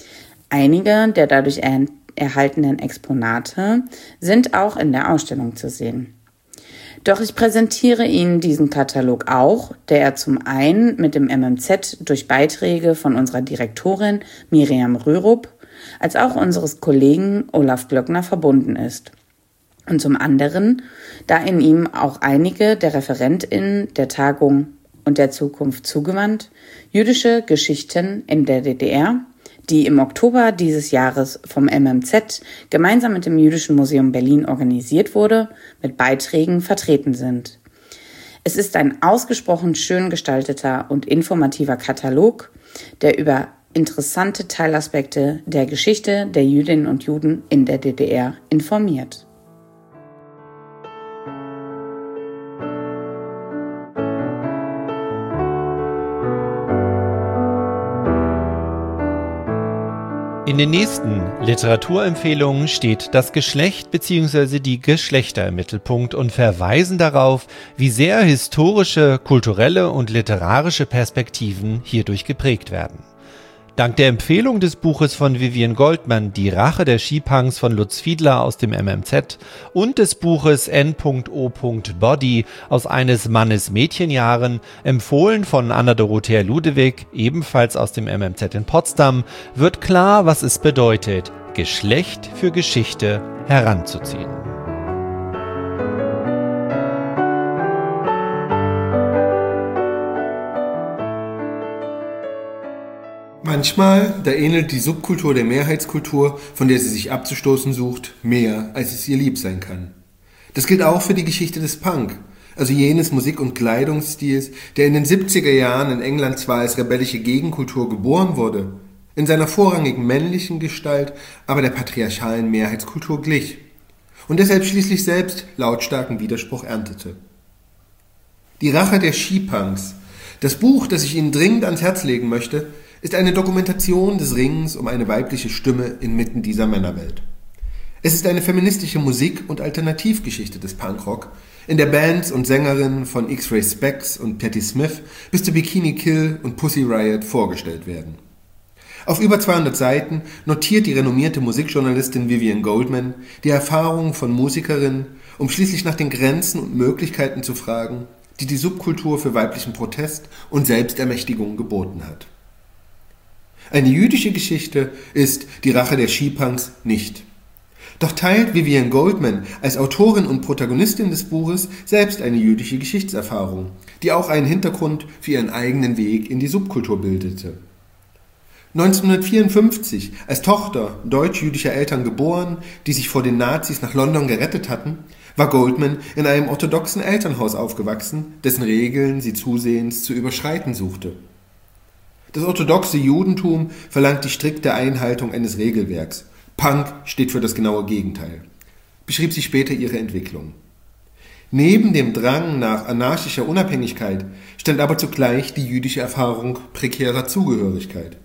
Einige der dadurch erhaltenen Exponate sind auch in der Ausstellung zu sehen. Doch ich präsentiere Ihnen diesen Katalog auch, der zum einen mit dem MMZ durch Beiträge von unserer Direktorin Miriam Rürup als auch unseres Kollegen Olaf Glöckner verbunden ist. Und zum anderen, da in ihm auch einige der ReferentInnen der Tagung und der Zukunft zugewandt, jüdische Geschichten in der DDR, die im Oktober dieses Jahres vom MMZ gemeinsam mit dem Jüdischen Museum Berlin organisiert wurde, mit Beiträgen vertreten sind. Es ist ein ausgesprochen schön gestalteter und informativer Katalog, der über interessante Teilaspekte der Geschichte der Jüdinnen und Juden in der DDR informiert. In den nächsten Literaturempfehlungen steht das Geschlecht bzw. die Geschlechter im Mittelpunkt und verweisen darauf, wie sehr historische, kulturelle und literarische Perspektiven hierdurch geprägt werden. Dank der Empfehlung des Buches von Vivian Goldman Die Rache der Skipunks von Lutz Fiedler aus dem MMZ und des Buches N.O. Body aus eines Mannes Mädchenjahren, empfohlen von Anna-Dorothea Ludewig, ebenfalls aus dem MMZ in Potsdam, wird klar, was es bedeutet, Geschlecht für Geschichte heranzuziehen. Manchmal, da ähnelt die Subkultur der Mehrheitskultur, von der sie sich abzustoßen sucht, mehr, als es ihr lieb sein kann. Das gilt auch für die Geschichte des Punk, also jenes Musik- und Kleidungsstils, der in den 70er Jahren in England zwar als rebellische Gegenkultur geboren wurde, in seiner vorrangig männlichen Gestalt aber der patriarchalen Mehrheitskultur glich und deshalb schließlich selbst lautstarken Widerspruch erntete. Die Rache der Skipunks Das Buch, das ich Ihnen dringend ans Herz legen möchte, ist eine Dokumentation des Ringens um eine weibliche Stimme inmitten dieser Männerwelt. Es ist eine feministische Musik- und Alternativgeschichte des Punkrock, in der Bands und Sängerinnen von X-Ray Spex und Patti Smith bis zu Bikini Kill und Pussy Riot vorgestellt werden. Auf über 200 Seiten notiert die renommierte Musikjournalistin Vivian Goldman die Erfahrungen von Musikerinnen, um schließlich nach den Grenzen und Möglichkeiten zu fragen, die die Subkultur für weiblichen Protest und Selbstermächtigung geboten hat. Eine jüdische Geschichte ist die Rache der Skipunks nicht. Doch teilt Vivian Goldman als Autorin und Protagonistin des Buches selbst eine jüdische Geschichtserfahrung, die auch einen Hintergrund für ihren eigenen Weg in die Subkultur bildete. 1954, als Tochter deutsch-jüdischer Eltern geboren, die sich vor den Nazis nach London gerettet hatten, war Goldman in einem orthodoxen Elternhaus aufgewachsen, dessen Regeln sie zusehends zu überschreiten suchte. Das orthodoxe Judentum verlangt die strikte Einhaltung eines Regelwerks. Punk steht für das genaue Gegenteil, beschrieb sie später ihre Entwicklung. Neben dem Drang nach anarchischer Unabhängigkeit stand aber zugleich die jüdische Erfahrung prekärer Zugehörigkeit.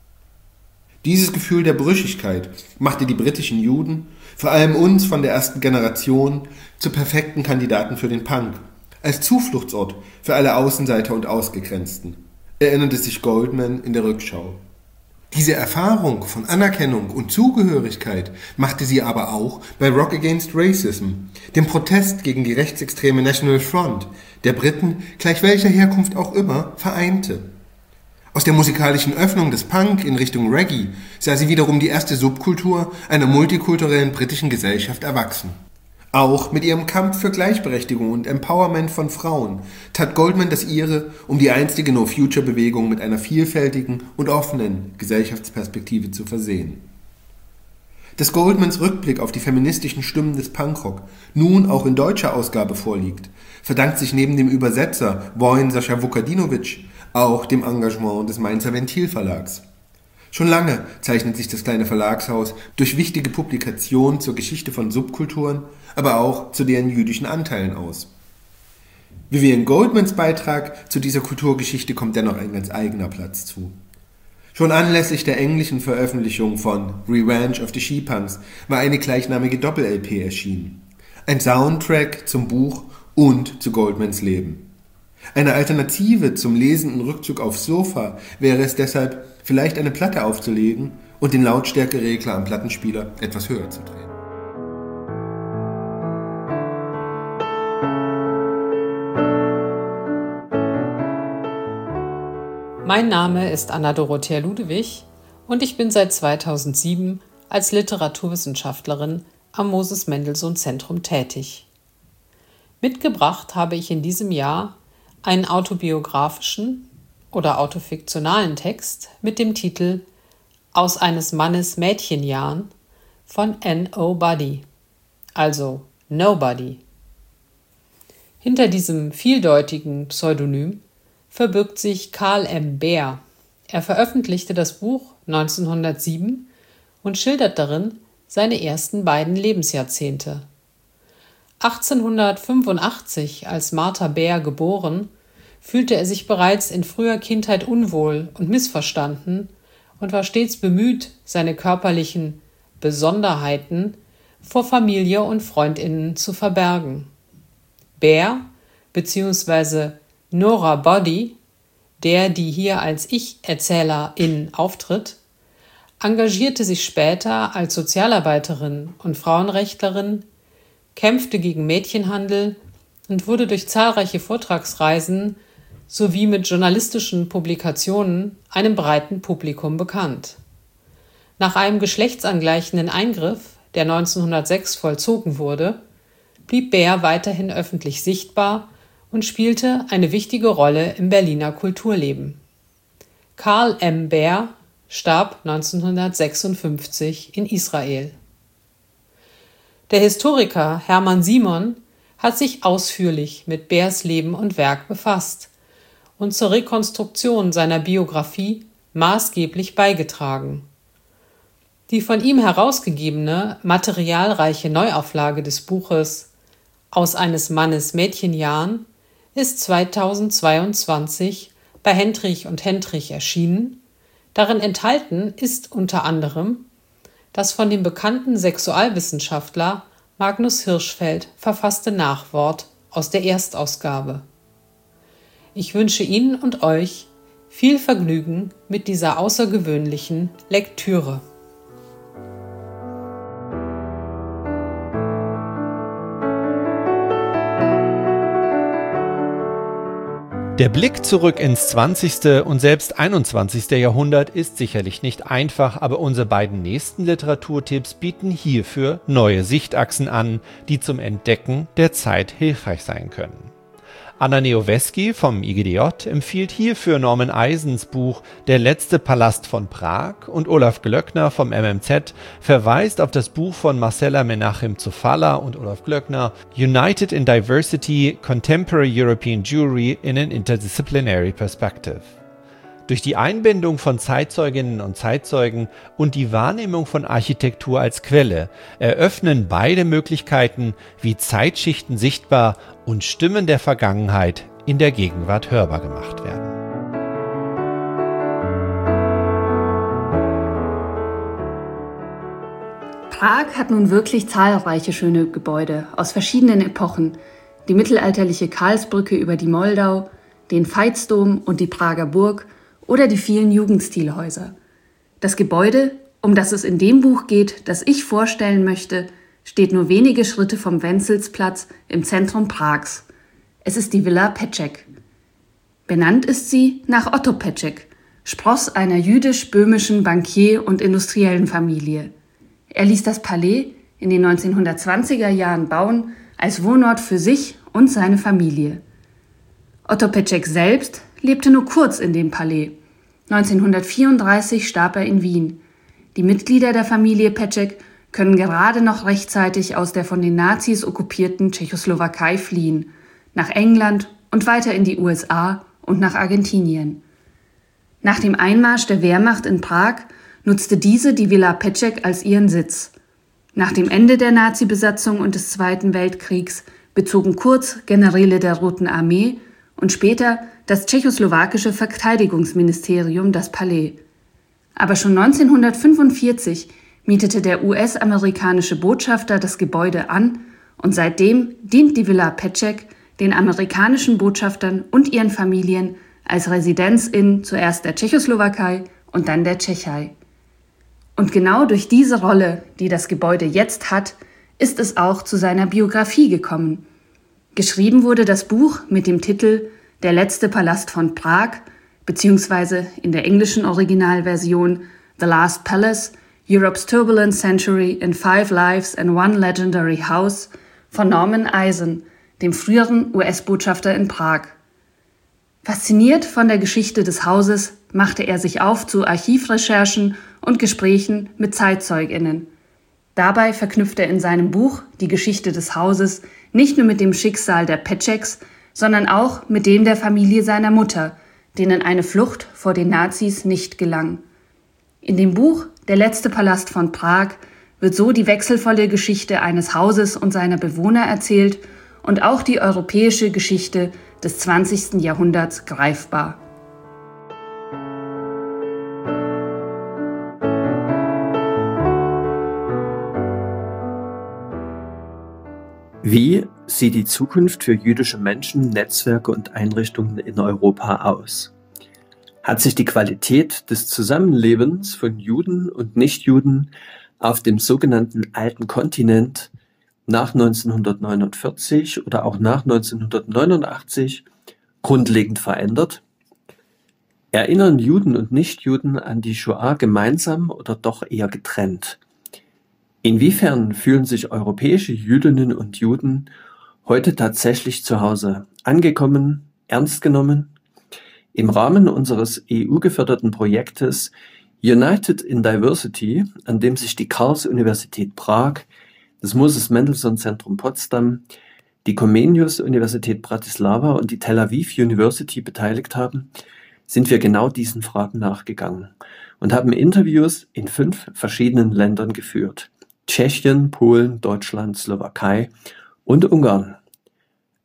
Dieses Gefühl der Brüchigkeit machte die britischen Juden, vor allem uns von der ersten Generation, zu perfekten Kandidaten für den Punk, als Zufluchtsort für alle Außenseiter und Ausgegrenzten, erinnerte sich Goldman in der Rückschau. Diese Erfahrung von Anerkennung und Zugehörigkeit machte sie aber auch bei Rock Against Racism, dem Protest gegen die rechtsextreme National Front, der Briten, gleich welcher Herkunft auch immer, vereinte. Aus der musikalischen Öffnung des Punk in Richtung Reggae sah sie wiederum die erste Subkultur einer multikulturellen britischen Gesellschaft erwachsen. Auch mit ihrem Kampf für Gleichberechtigung und Empowerment von Frauen tat Goldman das ihre, um die einstige No-Future-Bewegung mit einer vielfältigen und offenen Gesellschaftsperspektive zu versehen. Dass Goldmans Rückblick auf die feministischen Stimmen des Punkrock nun auch in deutscher Ausgabe vorliegt, verdankt sich neben dem Übersetzer Wojn Sascha Vukadinovic auch dem Engagement des Mainzer Ventil-Verlags. Schon lange zeichnet sich das kleine Verlagshaus durch wichtige Publikationen zur Geschichte von Subkulturen, aber auch zu deren jüdischen Anteilen aus. Vivian Goldmans Beitrag zu dieser Kulturgeschichte kommt dennoch ein ganz eigener Platz zu. Schon anlässlich der englischen Veröffentlichung von Revenge of the Skipunks war eine gleichnamige Doppel-LP erschienen. Ein Soundtrack zum Buch und zu Goldmans Leben. Eine Alternative zum lesenden Rückzug aufs Sofa wäre es deshalb, vielleicht eine Platte aufzulegen und den Lautstärkeregler am Plattenspieler etwas höher zu drehen. Mein Name ist Anna-Dorothea Ludewig und ich bin seit 2007 als Literaturwissenschaftlerin am Moses-Mendelssohn-Zentrum tätig. Mitgebracht habe ich in diesem Jahr einen autobiografischen oder autofiktionalen Text mit dem Titel Aus eines Mannes Mädchenjahren von N.O. Buddy, also Nobody. Hinter diesem vieldeutigen Pseudonym verbirgt sich Karl M. Beer. Er veröffentlichte das Buch 1907 und schildert darin seine ersten beiden Lebensjahrzehnte. 1885, als Martha Beer geboren, fühlte er sich bereits in früher Kindheit unwohl und missverstanden und war stets bemüht, seine körperlichen Besonderheiten vor Familie und FreundInnen zu verbergen. Beer bzw. Nora Buddy, die hier als Ich-Erzählerin auftritt, engagierte sich später als Sozialarbeiterin und Frauenrechtlerin, kämpfte gegen Mädchenhandel und wurde durch zahlreiche Vortragsreisen sowie mit journalistischen Publikationen einem breiten Publikum bekannt. Nach einem geschlechtsangleichenden Eingriff, der 1906 vollzogen wurde, blieb Beer weiterhin öffentlich sichtbar und spielte eine wichtige Rolle im Berliner Kulturleben. Karl M. Beer starb 1956 in Israel. Der Historiker Hermann Simon hat sich ausführlich mit Beers Leben und Werk befasst und zur Rekonstruktion seiner Biografie maßgeblich beigetragen. Die von ihm herausgegebene, materialreiche Neuauflage des Buches Aus eines Mannes Mädchenjahren ist 2022 bei Hendrich und Hendrich erschienen. Darin enthalten ist unter anderem das von dem bekannten Sexualwissenschaftler Magnus Hirschfeld verfasste Nachwort aus der Erstausgabe. Ich wünsche Ihnen und euch viel Vergnügen mit dieser außergewöhnlichen Lektüre. Der Blick zurück ins 20. und selbst 21. Jahrhundert ist sicherlich nicht einfach, aber unsere beiden nächsten Literaturtipps bieten hierfür neue Sichtachsen an, die zum Entdecken der Zeit hilfreich sein können. Anna Neowesky vom IGDJ empfiehlt hierfür Norman Eisens Buch Der letzte Palast von Prag und Olaf Glöckner vom MMZ verweist auf das Buch von Marcella Menachem Zufalla und Olaf Glöckner United in Diversity – Contemporary European Jewry in an Interdisciplinary Perspective. Durch die Einbindung von Zeitzeuginnen und Zeitzeugen und die Wahrnehmung von Architektur als Quelle eröffnen beide Möglichkeiten, wie Zeitschichten sichtbar und Stimmen der Vergangenheit in der Gegenwart hörbar gemacht werden. Prag hat nun wirklich zahlreiche schöne Gebäude aus verschiedenen Epochen. Die mittelalterliche Karlsbrücke über die Moldau, den Veitsdom und die Prager Burg oder die vielen Jugendstilhäuser. Das Gebäude, um das es in dem Buch geht, das ich vorstellen möchte, steht nur wenige Schritte vom Wenzelsplatz im Zentrum Prags. Es ist die Villa Petschek. Benannt ist sie nach Otto Petschek, Spross einer jüdisch-böhmischen Bankier- und Industriellenfamilie. Er ließ das Palais in den 1920er Jahren bauen als Wohnort für sich und seine Familie. Otto Petschek selbst lebte nur kurz in dem Palais. 1934 starb er in Wien. Die Mitglieder der Familie Petschek können gerade noch rechtzeitig aus der von den Nazis okkupierten Tschechoslowakei fliehen, nach England und weiter in die USA und nach Argentinien. Nach dem Einmarsch der Wehrmacht in Prag nutzte diese die Villa Petschek als ihren Sitz. Nach dem Ende der Nazi-Besatzung und des Zweiten Weltkriegs bezogen kurz Generäle der Roten Armee und später das tschechoslowakische Verteidigungsministerium das Palais. Aber schon 1945 mietete der US-amerikanische Botschafter das Gebäude an und seitdem dient die Villa Petschek den amerikanischen Botschaftern und ihren Familien als Residenz in zuerst der Tschechoslowakei und dann der Tschechei. Und genau durch diese Rolle, die das Gebäude jetzt hat, ist es auch zu seiner Biografie gekommen. Geschrieben wurde das Buch mit dem Titel Der letzte Palast von Prag, beziehungsweise in der englischen Originalversion The Last Palace, Europe's Turbulent Century in 5 Lives and One Legendary House von Norman Eisen, dem früheren US-Botschafter in Prag. Fasziniert von der Geschichte des Hauses machte er sich auf zu Archivrecherchen und Gesprächen mit ZeitzeugInnen. Dabei verknüpft er in seinem Buch die Geschichte des Hauses nicht nur mit dem Schicksal der Petscheks, sondern auch mit dem der Familie seiner Mutter, denen eine Flucht vor den Nazis nicht gelang. In dem Buch Der letzte Palast von Prag wird so die wechselvolle Geschichte eines Hauses und seiner Bewohner erzählt und auch die europäische Geschichte des 20. Jahrhunderts greifbar. Wie sieht die Zukunft für jüdische Menschen, Netzwerke und Einrichtungen in Europa aus? Hat sich die Qualität des Zusammenlebens von Juden und Nichtjuden auf dem sogenannten Alten Kontinent nach 1949 oder auch nach 1989 grundlegend verändert? Erinnern Juden und Nichtjuden an die Shoah gemeinsam oder doch eher getrennt? Inwiefern fühlen sich europäische Jüdinnen und Juden heute tatsächlich zu Hause angekommen, ernst genommen? Im Rahmen unseres EU-geförderten Projektes United in Diversity, an dem sich die Karls-Universität Prag, das Moses Mendelssohn Zentrum Potsdam, die Comenius-Universität Bratislava und die Tel Aviv University beteiligt haben, sind wir genau diesen Fragen nachgegangen und haben Interviews in 5 verschiedenen Ländern geführt. Tschechien, Polen, Deutschland, Slowakei und Ungarn.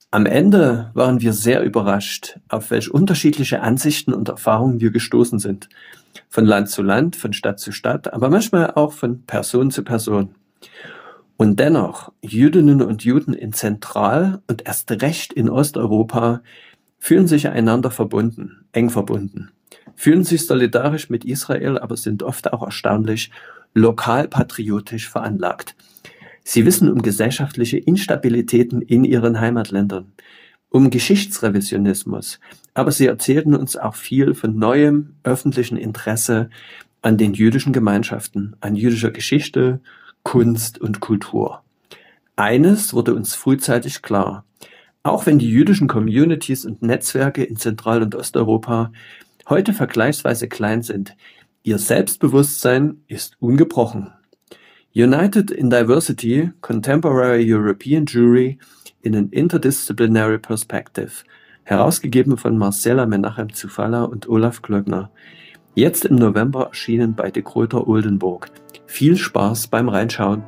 Am Ende waren wir sehr überrascht, auf welche unterschiedliche Ansichten und Erfahrungen wir gestoßen sind. Von Land zu Land, von Stadt zu Stadt, aber manchmal auch von Person zu Person. Und dennoch, Jüdinnen und Juden in Zentral- und erst recht in Osteuropa fühlen sich einander verbunden, eng verbunden, fühlen sich solidarisch mit Israel, aber sind oft auch erstaunlich lokalpatriotisch veranlagt. Sie wissen um gesellschaftliche Instabilitäten in ihren Heimatländern, um Geschichtsrevisionismus, aber sie erzählten uns auch viel von neuem öffentlichen Interesse an den jüdischen Gemeinschaften, an jüdischer Geschichte, Kunst und Kultur. Eines wurde uns frühzeitig klar: Auch wenn die jüdischen Communities und Netzwerke in Zentral- und Osteuropa heute vergleichsweise klein sind, ihr Selbstbewusstsein ist ungebrochen. United in Diversity, Contemporary European Jewry in an Interdisciplinary Perspective, herausgegeben von Marcela Menachem Zufalla und Olaf Glöckner. Jetzt im November erschienen bei De Gruyter Oldenburg. Viel Spaß beim Reinschauen.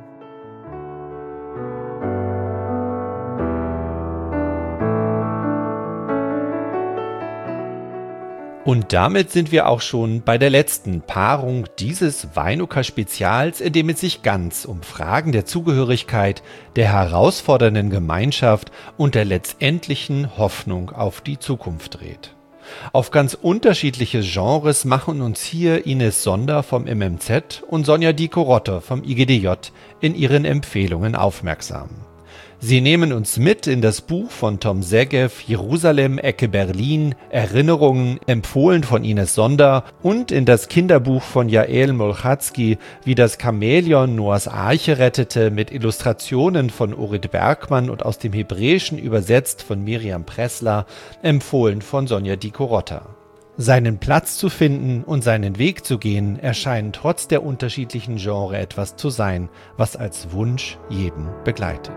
Und damit sind wir auch schon bei der letzten Paarung dieses Weinuka-Spezials, in dem es sich ganz um Fragen der Zugehörigkeit, der herausfordernden Gemeinschaft und der letztendlichen Hoffnung auf die Zukunft dreht. Auf ganz unterschiedliche Genres machen uns hier Ines Sonder vom MMZ und Sonja Dicko-Rotter vom IGDJ in ihren Empfehlungen aufmerksam. Sie nehmen uns mit in das Buch von Tom Segev, Jerusalem, Ecke Berlin, Erinnerungen, empfohlen von Ines Sonder, und in das Kinderbuch von Jael Molchatzky, wie das Chamäleon Noahs Arche rettete, mit Illustrationen von Orit Bergmann und aus dem Hebräischen übersetzt von Miriam Pressler, empfohlen von Sonja Dicko-Rotter. Seinen Platz zu finden und seinen Weg zu gehen, erscheint trotz der unterschiedlichen Genre etwas zu sein, was als Wunsch jeden begleitet.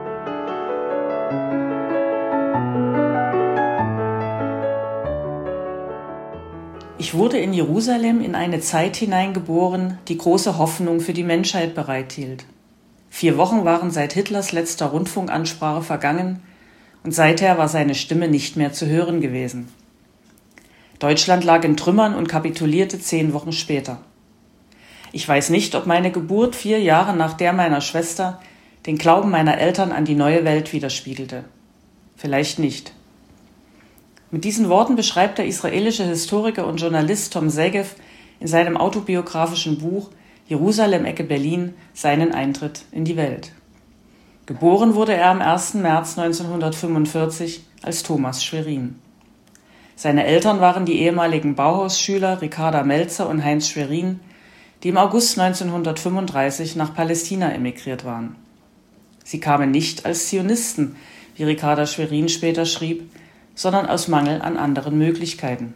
Ich wurde in Jerusalem in eine Zeit hineingeboren, die große Hoffnung für die Menschheit bereithielt. 4 Wochen waren seit Hitlers letzter Rundfunkansprache vergangen und seither war seine Stimme nicht mehr zu hören gewesen. Deutschland lag in Trümmern und kapitulierte 10 Wochen später. Ich weiß nicht, ob meine Geburt 4 Jahre nach der meiner Schwester den Glauben meiner Eltern an die neue Welt widerspiegelte. Vielleicht nicht. Mit diesen Worten beschreibt der israelische Historiker und Journalist Tom Segev in seinem autobiografischen Buch Jerusalem, Ecke Berlin seinen Eintritt in die Welt. Geboren wurde er am 1. März 1945 als Thomas Schwerin. Seine Eltern waren die ehemaligen Bauhausschüler Ricarda Melzer und Heinz Schwerin, die im August 1935 nach Palästina emigriert waren. Sie kamen nicht als Zionisten, wie Ricarda Schwerin später schrieb, sondern aus Mangel an anderen Möglichkeiten.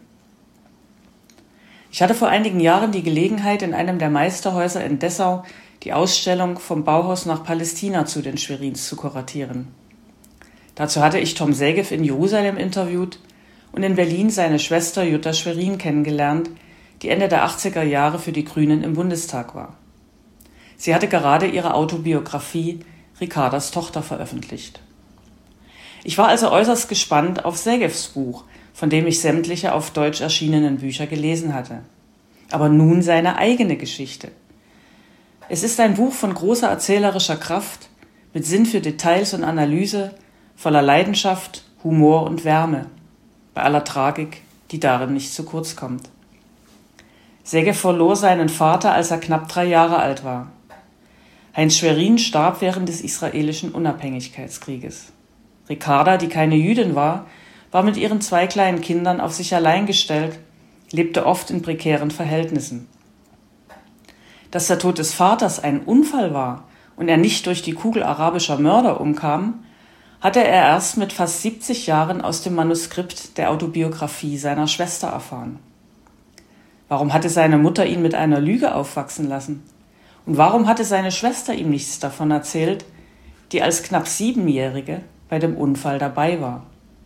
Ich hatte vor einigen Jahren die Gelegenheit, in einem der Meisterhäuser in Dessau die Ausstellung Vom Bauhaus nach Palästina zu den Schwerins zu kuratieren. Dazu hatte ich Tom Segev in Jerusalem interviewt und in Berlin seine Schwester Jutta Schwerin kennengelernt, die Ende der 80er Jahre für die Grünen im Bundestag war. Sie hatte gerade ihre Autobiografie Ricardas Tochter veröffentlicht. Ich war also äußerst gespannt auf Segevs Buch, von dem ich sämtliche auf Deutsch erschienenen Bücher gelesen hatte. Aber nun seine eigene Geschichte. Es ist ein Buch von großer erzählerischer Kraft, mit Sinn für Details und Analyse, voller Leidenschaft, Humor und Wärme, bei aller Tragik, die darin nicht zu kurz kommt. Segev verlor seinen Vater, als er knapp 3 Jahre alt war. Heinz Schwerin starb während des israelischen Unabhängigkeitskrieges. Ricarda, die keine Jüdin war, war mit ihren 2 kleinen Kindern auf sich allein gestellt, lebte oft in prekären Verhältnissen. Dass der Tod des Vaters ein Unfall war und er nicht durch die Kugel arabischer Mörder umkam, hatte er erst mit fast 70 Jahren aus dem Manuskript der Autobiografie seiner Schwester erfahren. Warum hatte seine Mutter ihn mit einer Lüge aufwachsen lassen? Und warum hatte seine Schwester ihm nichts davon erzählt, die als knapp 7-Jährige bei dem Unfall dabei war?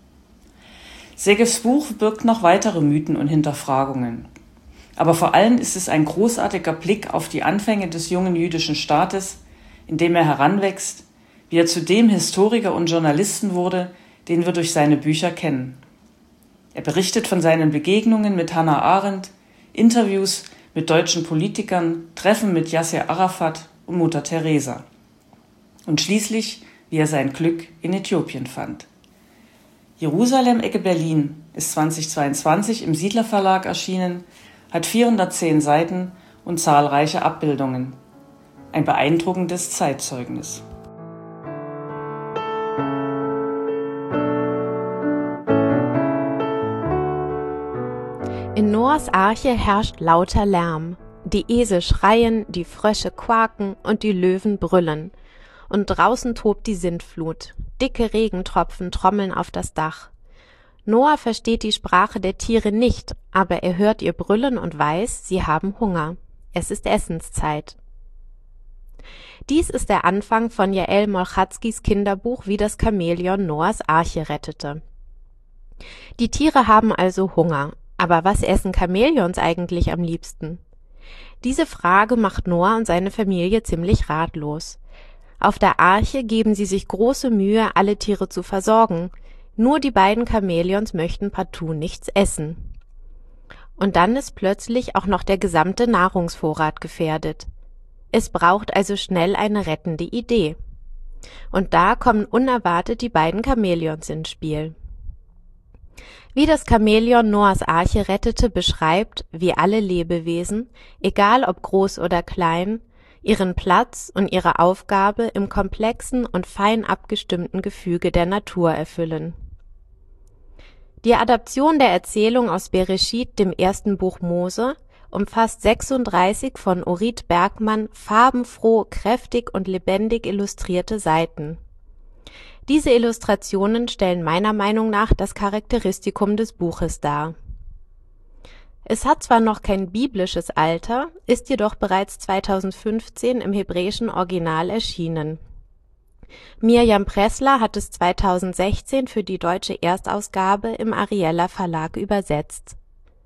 Segevs Buch birgt noch weitere Mythen und Hinterfragungen. Aber vor allem ist es ein großartiger Blick auf die Anfänge des jungen jüdischen Staates, in dem er heranwächst, wie er zu dem Historiker und Journalisten wurde, den wir durch seine Bücher kennen. Er berichtet von seinen Begegnungen mit Hannah Arendt, Interviews mit deutschen Politikern, Treffen mit Yasser Arafat und Mutter Teresa. Und schließlich, wie er sein Glück in Äthiopien fand. Jerusalem, Ecke Berlin ist 2022 im Siedler Verlag erschienen, hat 410 Seiten und zahlreiche Abbildungen. Ein beeindruckendes Zeitzeugnis. In Noahs Arche herrscht lauter Lärm. Die Esel schreien, die Frösche quaken und die Löwen brüllen. Und draußen tobt die Sintflut. Dicke Regentropfen trommeln auf das Dach. Noah versteht die Sprache der Tiere nicht, aber er hört ihr brüllen und weiß, sie haben Hunger. Es ist Essenszeit. Dies ist der Anfang von Jael Molchatzkis Kinderbuch, wie das Chamäleon Noahs Arche rettete. Die Tiere haben also Hunger. Aber was essen Chamäleons eigentlich am liebsten? Diese Frage macht Noah und seine Familie ziemlich ratlos. Auf der Arche geben sie sich große Mühe, alle Tiere zu versorgen. Nur die beiden Chamäleons möchten partout nichts essen. Und dann ist plötzlich auch noch der gesamte Nahrungsvorrat gefährdet. Es braucht also schnell eine rettende Idee. Und da kommen unerwartet die beiden Chamäleons ins Spiel. Wie das Chamäleon Noahs Arche rettete, beschreibt, wie alle Lebewesen, egal ob groß oder klein, ihren Platz und ihre Aufgabe im komplexen und fein abgestimmten Gefüge der Natur erfüllen. Die Adaption der Erzählung aus Bereshit, dem ersten Buch Mose, umfasst 36 von Orit Bergmann farbenfroh, kräftig und lebendig illustrierte Seiten. Diese Illustrationen stellen meiner Meinung nach das Charakteristikum des Buches dar. Es hat zwar noch kein biblisches Alter, ist jedoch bereits 2015 im hebräischen Original erschienen. Mirjam Pressler hat es 2016 für die deutsche Erstausgabe im Ariella Verlag übersetzt.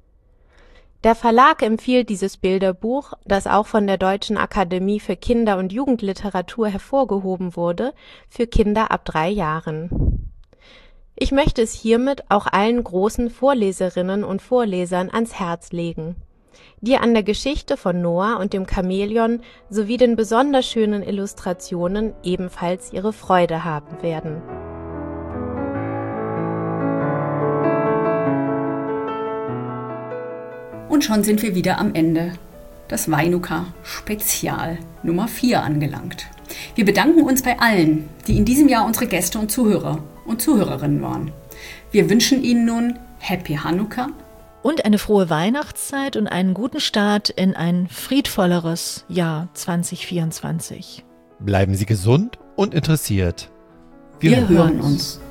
Der Verlag empfiehlt dieses Bilderbuch, das auch von der Deutschen Akademie für Kinder- und Jugendliteratur hervorgehoben wurde, für Kinder ab 3 Jahren. Ich möchte es hiermit auch allen großen Vorleserinnen und Vorlesern ans Herz legen, die an der Geschichte von Noah und dem Chamäleon sowie den besonders schönen Illustrationen ebenfalls ihre Freude haben werden. Und schon sind wir wieder am Ende. Das Weinuka Spezial Nummer 4 angelangt. Wir bedanken uns bei allen, die in diesem Jahr unsere Gäste und Zuhörer und Zuhörerinnen waren. Wir wünschen Ihnen nun Happy Hanukkah und eine frohe Weihnachtszeit und einen guten Start in ein friedvolleres Jahr 2024. Bleiben Sie gesund und interessiert. Wir hören uns.